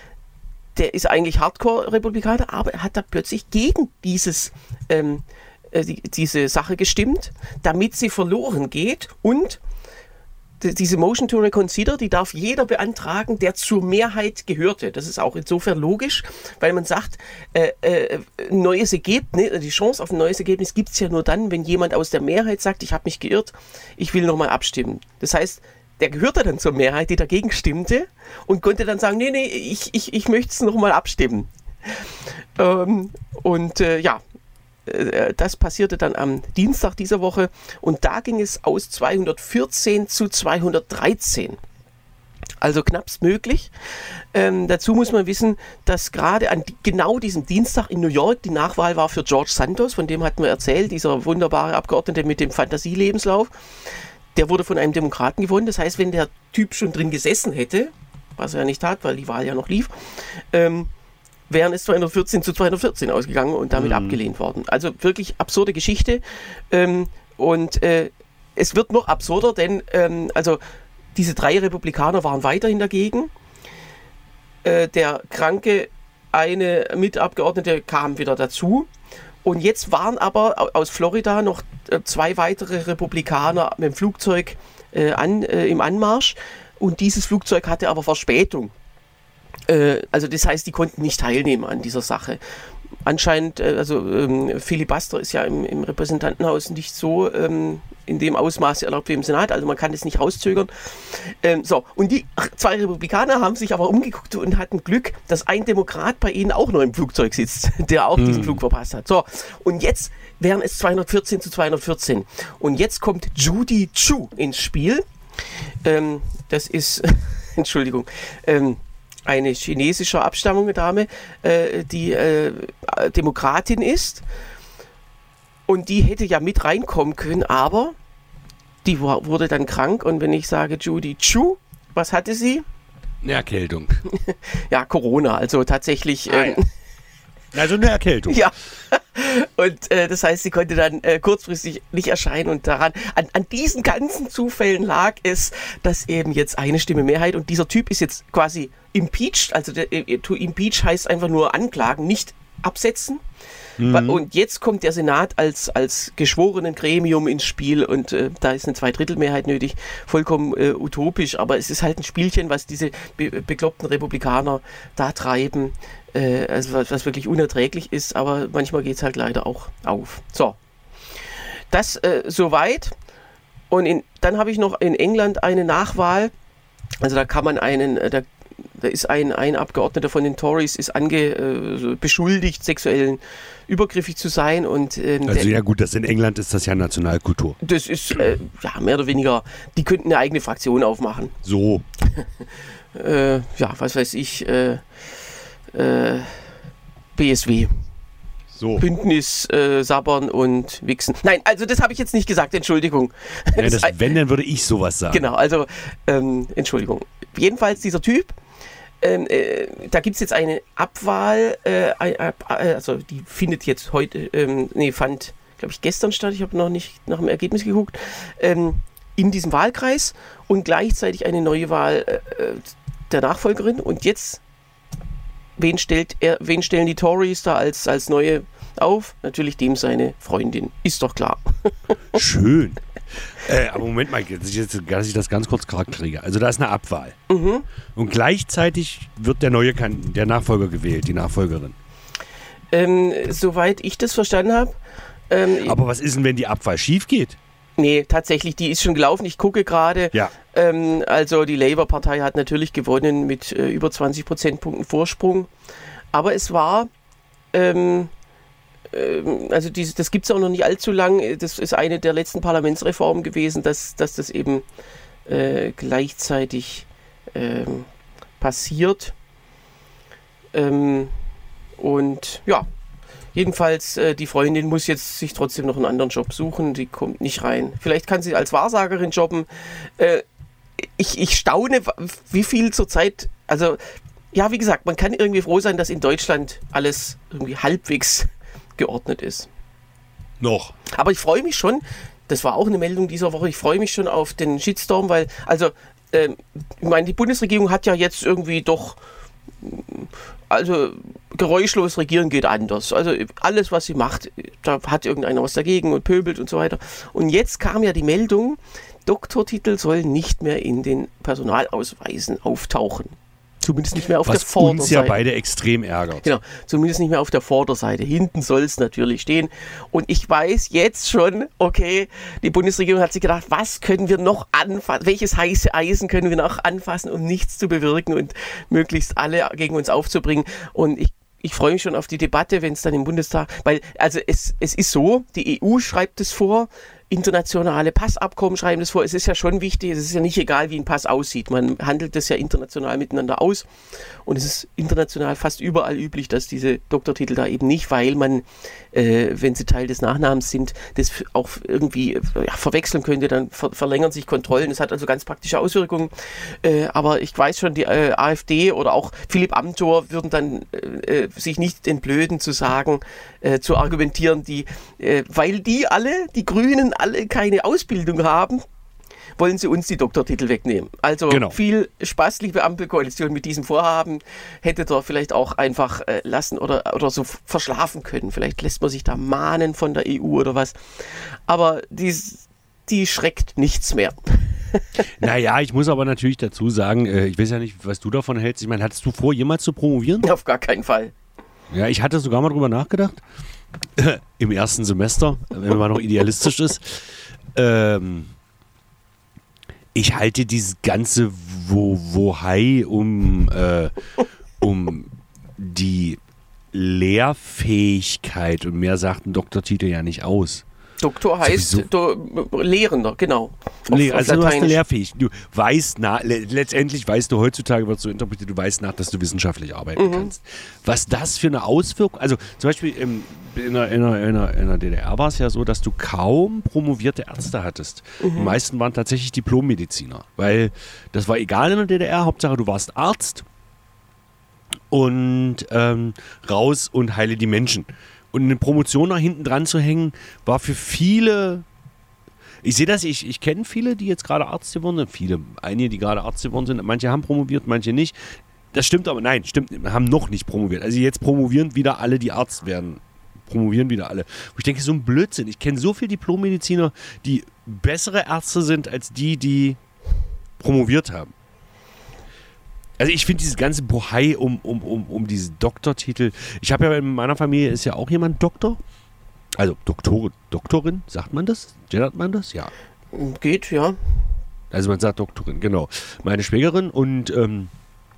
Der ist eigentlich Hardcore-Republikaner, aber er hat da plötzlich gegen dieses, ähm, äh, die, diese Sache gestimmt, damit sie verloren geht. Und d- diese Motion to Reconsider, die darf jeder beantragen, der zur Mehrheit gehörte. Das ist auch insofern logisch, weil man sagt, äh, äh, neues Ergebnis, die Chance auf ein neues Ergebnis gibt es ja nur dann, wenn jemand aus der Mehrheit sagt, ich habe mich geirrt, ich will nochmal abstimmen. Das heißt, der gehörte dann zur Mehrheit, die dagegen stimmte und konnte dann sagen, nee, nee, ich, ich, ich möchte es nochmal abstimmen. Ähm, und äh, ja, äh, das passierte dann am Dienstag dieser Woche und da ging es aus zweihundertvierzehn zu zweihundertdreizehn. Also knappstmöglich. Ähm, dazu muss man wissen, dass gerade an die, genau diesem Dienstag in New York die Nachwahl war für George Santos, von dem hatten wir erzählt, dieser wunderbare Abgeordnete mit dem Fantasielebenslauf. Der wurde von einem Demokraten gewonnen. Das heißt, wenn der Typ schon drin gesessen hätte, was er ja nicht tat, weil die Wahl ja noch lief, ähm, wären es zweihundertvierzehn zu zweihundertvierzehn ausgegangen und damit mhm. abgelehnt worden. Also wirklich absurde Geschichte. Ähm, und äh, es wird noch absurder, denn ähm, also diese drei Republikaner waren weiterhin dagegen. Äh, der kranke eine Mitabgeordnete kam wieder dazu. Und jetzt waren aber aus Florida noch zwei weitere Republikaner mit dem Flugzeug äh, an, äh, im Anmarsch. Und dieses Flugzeug hatte aber Verspätung. Äh, also das heißt, die konnten nicht teilnehmen an dieser Sache. Anscheinend, äh, also ähm, Filibuster ist ja im, im Repräsentantenhaus nicht so ähm, in dem Ausmaß erlaubt wie im Senat, also man kann das nicht rauszögern. Ähm, so, und die zwei Republikaner haben sich aber umgeguckt und hatten Glück, dass ein Demokrat bei ihnen auch noch im Flugzeug sitzt, der auch hm. diesen Flug verpasst hat. So, und jetzt wären es zweihundertvierzehn zu zweihundertvierzehn. Und jetzt kommt Judy Chu ins Spiel. Ähm, das ist, Entschuldigung, ähm, eine chinesischer Abstammung Dame, äh, die äh, Demokratin ist. Und die hätte ja mit reinkommen können, aber die war, wurde dann krank. Und wenn ich sage Judy Chu, was hatte sie? Eine Erkältung. Ja, Corona, also tatsächlich. Ähm, also eine Erkältung. Ja. Und äh, das heißt, sie konnte dann äh, kurzfristig nicht erscheinen. Und daran, an, an diesen ganzen Zufällen lag es, dass eben jetzt eine Stimme Mehrheit und dieser Typ ist jetzt quasi impeached. Also der, to impeach heißt einfach nur anklagen, nicht absetzen. Mhm. Und jetzt kommt der Senat als, als geschworenen Gremium ins Spiel und äh, da ist eine Zweidrittelmehrheit nötig. Vollkommen äh, utopisch, aber es ist halt ein Spielchen, was diese be bekloppten Republikaner da treiben, äh, also was, was wirklich unerträglich ist, aber manchmal geht es halt leider auch auf. So, das äh, soweit. Und in, dann habe ich noch in England eine Nachwahl. Also da kann man einen, da, da ist ein, ein Abgeordneter von den Tories ist ange, äh, beschuldigt, sexuellen übergriffig zu sein. Und, ähm, also der, ja gut, das in England ist das ja Nationalkultur. Das ist äh, ja mehr oder weniger, die könnten eine eigene Fraktion aufmachen. So. äh, ja, was weiß ich, äh, äh, B S W. So. Bündnis, äh, Sabbern und Wichsen. Nein, also das habe ich jetzt nicht gesagt, Entschuldigung. Ja, das, wenn, dann würde ich sowas sagen. Genau, also ähm, Entschuldigung. Jedenfalls dieser Typ, ähm, äh, da gibt es jetzt eine Abwahl, äh, äh, also die findet jetzt heute, ähm, nee, fand, glaube ich, gestern statt, ich habe noch nicht nach dem Ergebnis geguckt, ähm, in diesem Wahlkreis und gleichzeitig eine neue Wahl äh, der Nachfolgerin und jetzt Wen, stellt er, wen stellen die Tories da als, als neue auf? Natürlich dem seine Freundin. Ist doch klar. Schön. Äh, aber Moment mal, dass ich, dass ich das ganz kurz kriege. Also da ist eine Abwahl. Mhm. Und gleichzeitig wird der neue der Nachfolger gewählt, die Nachfolgerin. Ähm, soweit ich das verstanden habe. Ähm, aber was ist denn, wenn die Abwahl schief geht? Nee, tatsächlich, die ist schon gelaufen. Ich gucke gerade. Ja. Ähm, also die Labour-Partei hat natürlich gewonnen mit äh, über zwanzig Prozentpunkten Vorsprung. Aber es war, ähm, ähm, also diese, das gibt es auch noch nicht allzu lang. Das ist eine der letzten Parlamentsreformen gewesen, dass, dass das eben äh, gleichzeitig ähm, passiert. Ähm, und ja. Jedenfalls, äh, die Freundin muss jetzt sich trotzdem noch einen anderen Job suchen, die kommt nicht rein. Vielleicht kann sie als Wahrsagerin jobben. Äh, ich, ich staune, wie viel zurzeit, also ja, wie gesagt, man kann irgendwie froh sein, dass in Deutschland alles irgendwie halbwegs geordnet ist. Noch. Aber ich freue mich schon, das war auch eine Meldung dieser Woche, ich freue mich schon auf den Shitstorm, weil, also, äh, ich meine, die Bundesregierung hat ja jetzt irgendwie doch also geräuschlos regieren geht anders. Also alles, was sie macht, da hat irgendeiner was dagegen und pöbelt und so weiter. Und jetzt kam ja die Meldung, Doktortitel sollen nicht mehr in den Personalausweisen auftauchen. Zumindest nicht mehr auf was der Vorderseite. Was uns ja beide extrem ärgert. Genau, zumindest nicht mehr auf der Vorderseite. Hinten soll es natürlich stehen. Und ich weiß jetzt schon, okay, die Bundesregierung hat sich gedacht, was können wir noch anfassen, welches heiße Eisen können wir noch anfassen, um nichts zu bewirken und möglichst alle gegen uns aufzubringen. Und ich Ich freue mich schon auf die Debatte, wenn es dann im Bundestag, weil also es, es ist so, die E U schreibt es vor, internationale Passabkommen schreiben das vor. Es ist ja schon wichtig, es ist ja nicht egal, wie ein Pass aussieht. Man handelt das ja international miteinander aus und es ist international fast überall üblich, dass diese Doktortitel da eben nicht, weil man, äh, wenn sie Teil des Nachnamens sind, das auch irgendwie ja, verwechseln könnte, dann ver verlängern sich Kontrollen. Das hat also ganz praktische Auswirkungen. Äh, aber ich weiß schon, die äh, AfD oder auch Philipp Amthor würden dann äh, sich nicht entblöden zu sagen, äh, zu argumentieren, die, äh, weil die alle, die Grünen alle keine Ausbildung haben wollen sie uns die Doktortitel wegnehmen. Also genau. Viel Spaß, liebe Ampelkoalition, mit diesem Vorhaben. Hättet ihr vielleicht auch einfach äh, lassen oder, oder so verschlafen können. Vielleicht lässt man sich da mahnen von der E U oder was. Aber dies, die schreckt nichts mehr. Naja, ich muss aber natürlich dazu sagen, äh, ich weiß ja nicht, was du davon hältst. Ich meine, hattest du vor, jemals zu promovieren? Auf gar keinen Fall. Ja, ich hatte sogar mal drüber nachgedacht. Im ersten Semester, wenn man noch idealistisch ist. Ähm, ich halte dieses ganze Wohai um, äh, um die Lehrfähigkeit, und mehr sagt ein Doktortitel ja nicht aus. Doktor heißt do, Lehrender, genau. Auf, Le- also auf du hast eine Lehrfähigkeit. Du weißt nach, le- letztendlich weißt du, heutzutage wird so interpretiert, du weißt nach, dass du wissenschaftlich arbeiten mhm. kannst. Was das für eine Auswirkung, also zum Beispiel im, in, der, in, der, in, der, in der D D R war es ja so, dass du kaum promovierte Ärzte hattest. Mhm. Die meisten waren tatsächlich Diplommediziner, weil das war egal in der D D R, Hauptsache du warst Arzt und ähm, raus und heile die Menschen. Und eine Promotion nach hinten dran zu hängen, war für viele, ich sehe das, ich, ich kenne viele, die jetzt gerade Arzt geworden sind, viele, einige, die gerade Arzt geworden sind, manche haben promoviert, manche nicht. Das stimmt aber, nein, stimmt, haben noch nicht promoviert. Also jetzt promovieren wieder alle, die Arzt werden. Promovieren wieder alle. Und ich denke, so ein Blödsinn. Ich kenne so viele Diplommediziner, die bessere Ärzte sind, als die, die promoviert haben. Also ich finde dieses ganze Bohai um, um, um, um diese Doktortitel. Ich habe ja in meiner Familie ist ja auch jemand Doktor. Also Doktor, Doktorin, sagt man das? Gendert man das? Ja. Geht, ja. Also man sagt Doktorin, genau. Meine Schwägerin und ähm,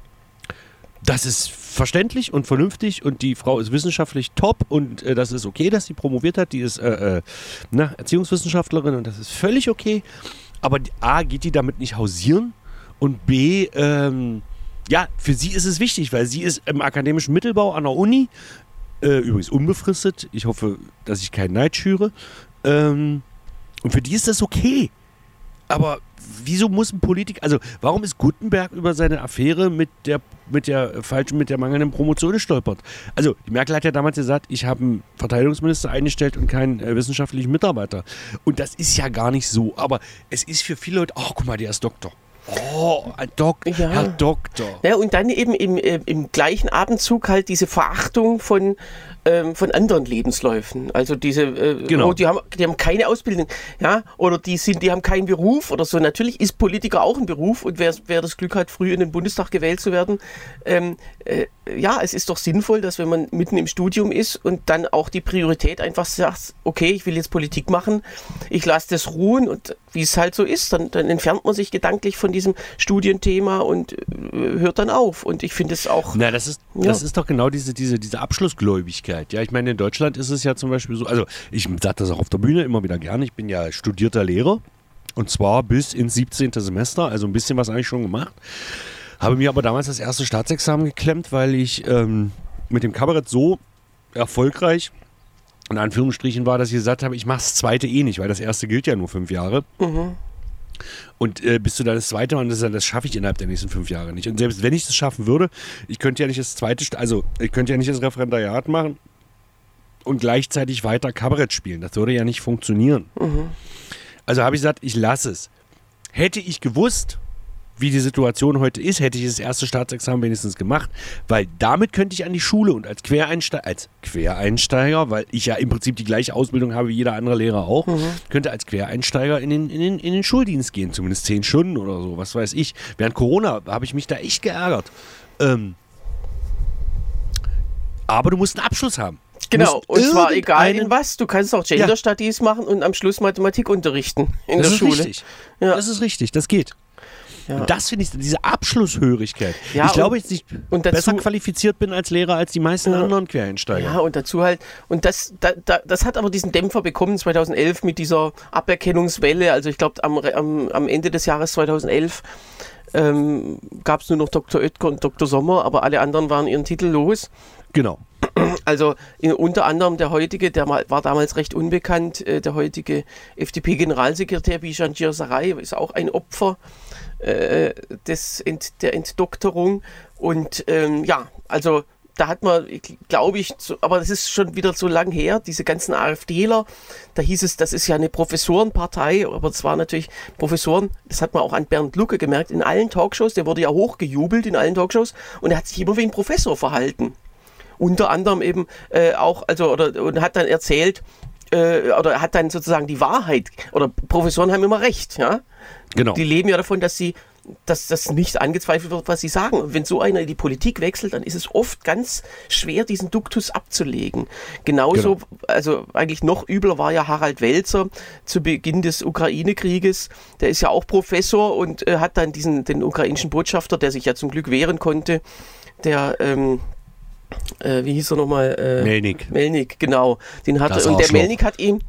das ist verständlich und vernünftig und die Frau ist wissenschaftlich top und äh, das ist okay, dass sie promoviert hat. Die ist äh, äh, na, Erziehungswissenschaftlerin und das ist völlig okay. Aber A, geht die damit nicht hausieren und B, ähm, ja, für sie ist es wichtig, weil sie ist im akademischen Mittelbau an der Uni, äh, übrigens unbefristet, ich hoffe, dass ich keinen Neid schüre, ähm, und für die ist das okay. Aber wieso muss ein Politiker, also warum ist Gutenberg über seine Affäre mit der, mit der falschen, mit der mangelnden Promotion gestolpert? Also die Merkel hat ja damals gesagt, ich habe einen Verteidigungsminister eingestellt und keinen äh, wissenschaftlichen Mitarbeiter. Und das ist ja gar nicht so, aber es ist für viele Leute, ach guck mal, der ist Doktor. Oh, ein Dok- ja. Herr Doktor. Ja, und dann eben im, äh, im gleichen Atemzug halt diese Verachtung von, ähm, von anderen Lebensläufen. Also diese, äh, genau. oh, die haben, die haben keine Ausbildung, ja, oder die sind, die haben keinen Beruf oder so. Natürlich ist Politiker auch ein Beruf und wer, wer das Glück hat, früh in den Bundestag gewählt zu werden, ähm, äh, ja, es ist doch sinnvoll, dass wenn man mitten im Studium ist und dann auch die Priorität einfach sagt, okay, ich will jetzt Politik machen, ich lasse das ruhen und wie es halt so ist, dann, dann entfernt man sich gedanklich von diesem Studienthema und äh, hört dann auf. Und ich finde es auch... Na, das ist, ja. das ist doch genau diese, diese, diese Abschlussgläubigkeit. Ja, ich meine, in Deutschland ist es ja zum Beispiel so, also ich sage das auch auf der Bühne immer wieder gerne, ich bin ja studierter Lehrer und zwar bis ins siebzehnte Semester, also ein bisschen was eigentlich schon gemacht. Habe mir aber damals das erste Staatsexamen geklemmt, weil ich ähm, mit dem Kabarett so erfolgreich in Anführungsstrichen war, dass ich gesagt habe, ich mache das zweite eh nicht, weil das erste gilt ja nur fünf Jahre. Mhm. Und äh, bis du dann das zweite Mal, das, das schaffe ich innerhalb der nächsten fünf Jahre nicht. Und selbst wenn ich das schaffen würde, ich könnte ja nicht das zweite, also ich könnte ja nicht das Referendariat machen und gleichzeitig weiter Kabarett spielen. Das würde ja nicht funktionieren. Mhm. Also habe ich gesagt, ich lasse es. Hätte ich gewusst, wie die Situation heute ist, hätte ich das erste Staatsexamen wenigstens gemacht, weil damit könnte ich an die Schule und als Quereinsteiger, als Quereinsteiger, weil ich ja im Prinzip die gleiche Ausbildung habe wie jeder andere Lehrer auch, mhm. könnte als Quereinsteiger in den, in, den, in den Schuldienst gehen, zumindest zehn Stunden oder so, was weiß ich. Während Corona habe ich mich da echt geärgert. Ähm, aber du musst einen Abschluss haben. Genau, und zwar egal in was. Du kannst auch Gender Studies ja. machen und am Schluss Mathematik unterrichten in das der ist Schule. Richtig. Ja. Das ist richtig, das geht. Ja. Und das finde ich, diese Abschlusshörigkeit. Ja, ich glaube, dass ich und dazu, besser qualifiziert bin als Lehrer als die meisten ja, anderen Quereinsteiger. Ja, und dazu halt, und das, da, da, das hat aber diesen Dämpfer bekommen zweitausendelf mit dieser Aberkennungswelle. Also ich glaube, am, am, am Ende des Jahres zweitausendelf ähm, gab es nur noch Doktor Oetker und Doktor Sommer, aber alle anderen waren ihren Titel los. Genau. Also in, unter anderem der heutige, der war damals recht unbekannt, äh, der heutige F D P-Generalsekretär Bijan Djirsaray ist auch ein Opfer äh, des Ent, der Entdoktorung. Und ähm, ja, also da hat man, glaube ich, so, aber das ist schon wieder so lang her, diese ganzen AfDler, da hieß es, das ist ja eine Professorenpartei, aber es war natürlich Professoren, das hat man auch an Bernd Lucke gemerkt, in allen Talkshows, der wurde ja hochgejubelt in allen Talkshows und er hat sich immer wie ein Professor verhalten. Unter anderem eben äh, auch, also, oder, und hat dann erzählt, äh, oder hat dann sozusagen die Wahrheit, oder Professoren haben immer recht, ja? Genau. Die leben ja davon, dass sie, dass das nicht angezweifelt wird, was sie sagen. Und wenn so einer in die Politik wechselt, dann ist es oft ganz schwer, diesen Duktus abzulegen. Genauso, genau. Also eigentlich noch übler war ja Harald Welzer zu Beginn des Ukraine-Krieges. Der ist ja auch Professor und äh, hat dann diesen, den ukrainischen Botschafter, der sich ja zum Glück wehren konnte, der, ähm, äh, wie hieß er nochmal? Äh, Melnik. Melnik, genau. Den hat, und der Melnik hat ihm,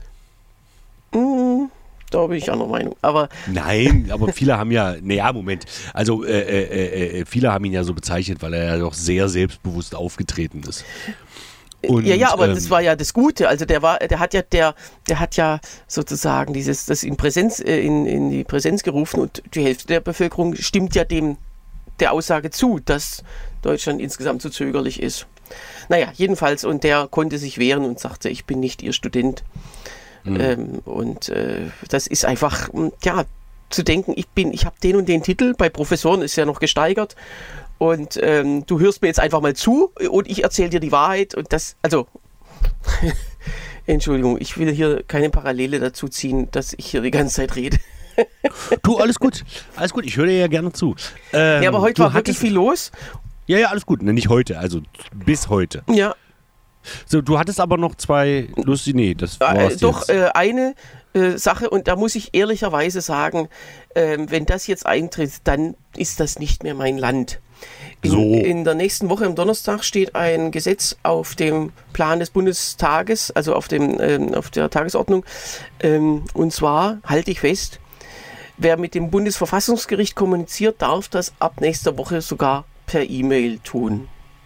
mh, da bin ich anderer Meinung. Aber Nein, aber viele haben ja, naja, Moment, also äh, äh, äh, viele haben ihn ja so bezeichnet, weil er ja doch sehr selbstbewusst aufgetreten ist. Und, ja, ja, aber ähm, das war ja das Gute. Also der war, der hat ja, der, der hat ja sozusagen dieses, das in Präsenz, äh, in, in die Präsenz gerufen und die Hälfte der Bevölkerung stimmt ja dem der Aussage zu, dass Deutschland insgesamt zu zögerlich ist. Naja, jedenfalls, und der konnte sich wehren und sagte, ich bin nicht Ihr Student. Mhm. Ähm, und äh, das ist einfach, ja, zu denken, ich bin, ich habe den und den Titel, bei Professoren ist ja noch gesteigert und ähm, du hörst mir jetzt einfach mal zu und ich erzähle dir die Wahrheit und das, also, Entschuldigung, ich will hier keine Parallele dazu ziehen, dass ich hier die ganze Zeit rede. Du, alles gut, alles gut, ich höre dir ja gerne zu. Ähm, ja, aber heute war wirklich viel los. Ja, ja, alles gut, ne, nicht heute, also bis heute. Ja. So, du hattest aber noch zwei lustige, nee, das war's äh, Doch, äh, eine äh, Sache, und da muss ich ehrlicherweise sagen, äh, wenn das jetzt eintritt, dann ist das nicht mehr mein Land. In, so. in der nächsten Woche, am Donnerstag, steht ein Gesetz auf dem Plan des Bundestages, also auf, dem, ähm, auf der Tagesordnung, ähm, und zwar, halte ich fest, wer mit dem Bundesverfassungsgericht kommuniziert, darf das ab nächster Woche sogar per E-Mail tun.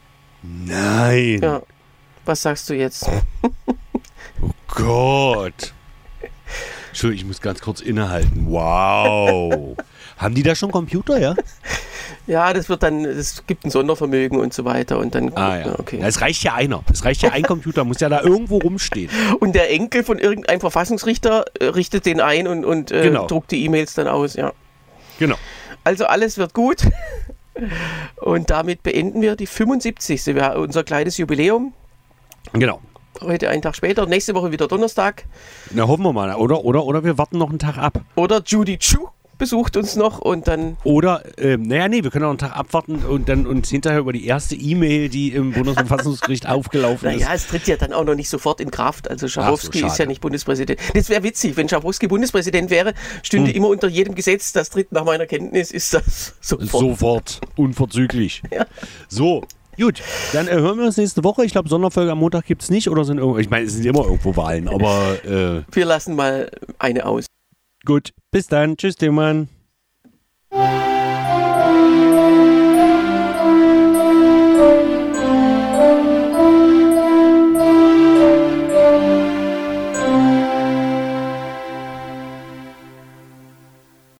Nein. Ja. Was sagst du jetzt? Oh Gott. Entschuldigung, ich muss ganz kurz innehalten. Wow. Haben die da schon Computer, ja? Ja, das wird dann, es gibt ein Sondervermögen und so weiter und dann. Ah, ja. Okay. Ja, es reicht ja einer. Es reicht ja ein Computer, muss ja da irgendwo rumstehen. Und der Enkel von irgendeinem Verfassungsrichter äh, richtet den ein und, und äh, genau. druckt die E-Mails dann aus, ja. Genau. Also alles wird gut. Und damit beenden wir die fünfundsiebzigste Wir, unser kleines Jubiläum. Genau. Heute einen Tag später, nächste Woche wieder Donnerstag. Na, hoffen wir mal. Oder, oder, oder wir warten noch einen Tag ab. Oder Judy Chu besucht uns noch und dann... Oder, ähm, naja, nee, wir können auch einen Tag abwarten und dann uns hinterher über die erste E-Mail, die im Bundesverfassungsgericht aufgelaufen ist. Naja, es tritt ja dann auch noch nicht sofort in Kraft. Also Schabowski so, ist ja nicht Bundespräsident. Das wäre witzig, wenn Schabowski Bundespräsident wäre, stünde hm. immer unter jedem Gesetz, das tritt nach meiner Kenntnis, ist das sofort. Sofort, unverzüglich. Ja. So, gut, dann äh, hören wir uns nächste Woche. Ich glaube, Sonderfolge am Montag gibt es nicht. Oder sind irgendwo, ich meine, es sind immer irgendwo Wahlen, aber... Äh, wir lassen mal eine aus. Gut, bis dann. Tschüss, Tillmann.